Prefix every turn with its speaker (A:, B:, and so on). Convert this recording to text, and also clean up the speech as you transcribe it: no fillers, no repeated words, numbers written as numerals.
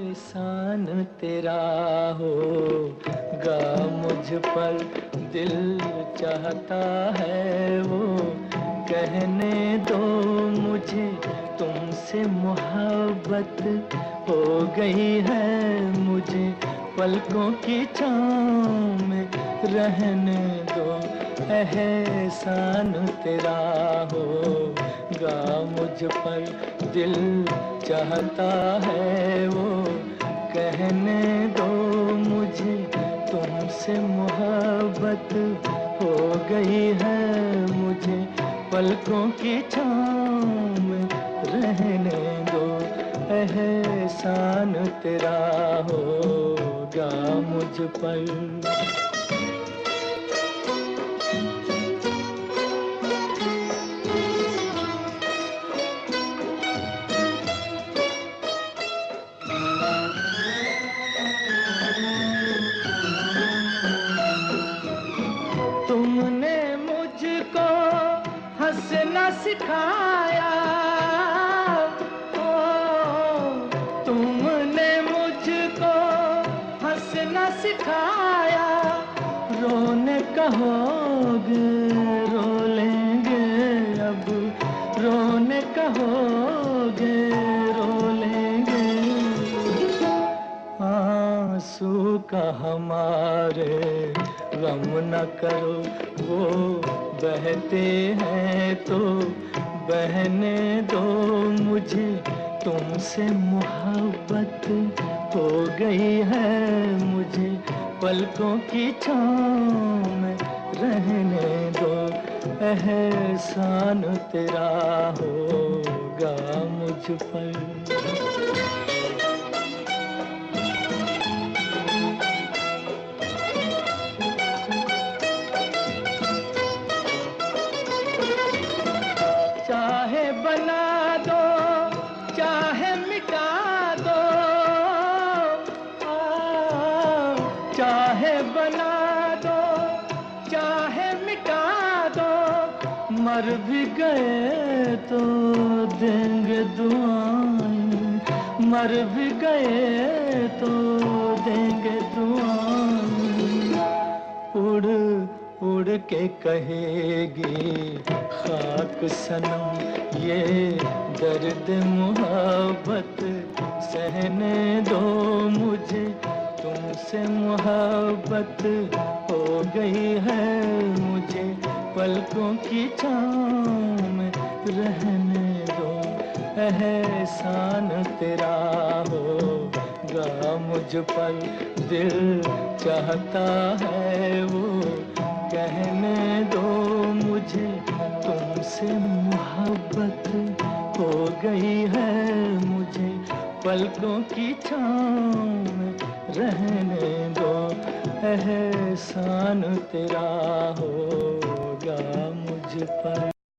A: एहसान तेरा होगा मुझ पर, दिल चाहता है वो कहने दो मुझे, तुमसे मोहब्बत हो गई है मुझे, पलकों की छाँव में रहने दो। एहसान तेरा होगा मुझ पर, दिल चाहता है वो कहने दो मुझे, तुमसे मोहब्बत हो गई है मुझे, पलकों की छाँव में रहने दो। एहसान तेरा होगा मुझ पर। तुमने मुझको हंसना सिखाया, ओ तुमने मुझको हंसना सिखाया, रोने कहोगे रो लेंगे अब, रोने कहोगे रो लेंगे, आंसू का हमारे गम न करो, वो बहते हैं तो बहने दो मुझे, तुमसे मोहब्बत हो गई है मुझे, पलकों की छाँव में रहने दो। एहसान तेरा होगा मुझ पर। चाहे बना दो चाहे मिटा दो, चाहे बना दो चाहे मिटा दो, मर भी गए तो देंगे दुआएं, मर भी गए तो देंगे दुआएं, उड़ उड़ के कहेगी खाक सनम ये दर्द मोहब्बत, सहने दो मुझे, तुमसे मोहब्बत हो गई है मुझे, पलकों की छाँव में रहने दो। एहसान तेरा होगा मुझ पर, दिल चाहता है वो कहने दो मुझे, तुमसे मोहब्बत हो गई है मुझे, पलकों की छाँव में रहने दो। एहसान तेरा होगा मुझ पर।